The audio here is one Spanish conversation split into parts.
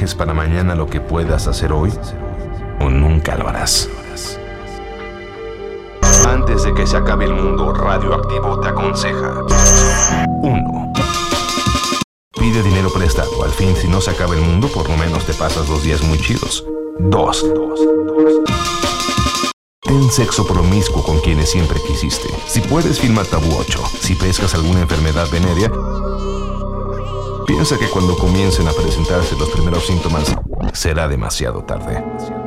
dejes para mañana lo que puedas hacer hoy o nunca lo harás. Antes de que se acabe el mundo, Radioactivo te aconseja: 1. Pide dinero prestado. Al fin, si no se acaba el mundo, por lo menos te pasas 2 días muy chidos. 2. Ten sexo promiscuo con quienes siempre quisiste. Si puedes, firma Tabú 8. Si pescas alguna enfermedad venérea, piensa que cuando comiencen a presentarse los primeros síntomas, será demasiado tarde.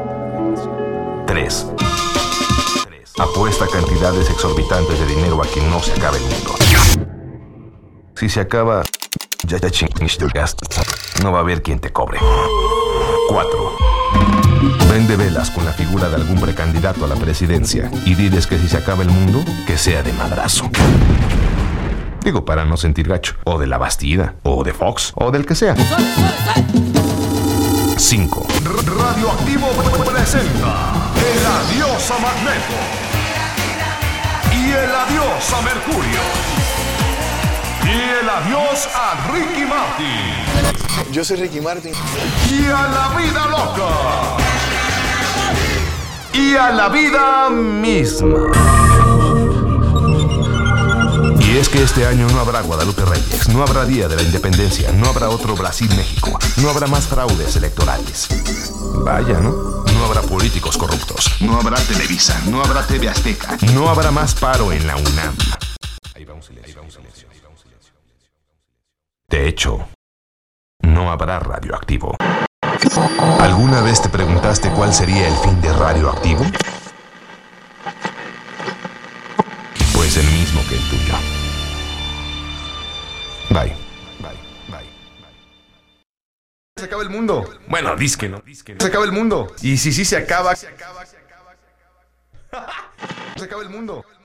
3. Apuesta cantidades exorbitantes de dinero a que no se acabe el mundo. Si se acaba, ya chingiste el gasto. No va a haber quien te cobre. 4. Vende velas con la figura de algún precandidato a la presidencia y diles que si se acaba el mundo, que sea de madrazo. Digo, para no sentir gacho. O de la Bastida, o de Fox, o del que sea. 5. Radioactivo presenta el adiós a Magneto y el adiós a Mercurio y el adiós a Ricky Martin. Yo soy Ricky Martin. Y a la vida loca. Y a la vida misma. Y es que este año no habrá Guadalupe Reyes, no habrá Día de la Independencia, no habrá otro Brasil-México, no habrá más fraudes electorales. Vaya, ¿no? No habrá políticos corruptos, no habrá Televisa, no habrá TV Azteca, no habrá más paro en la UNAM. Ahí va un silencio. De hecho, no habrá Radioactivo. ¿Alguna vez te preguntaste cuál sería el fin de Radioactivo? Pues el mismo que el tuyo. Bye. Se acaba el mundo. Bueno, disque no. Se acaba el mundo. Y si sí se acaba. Se acaba el mundo.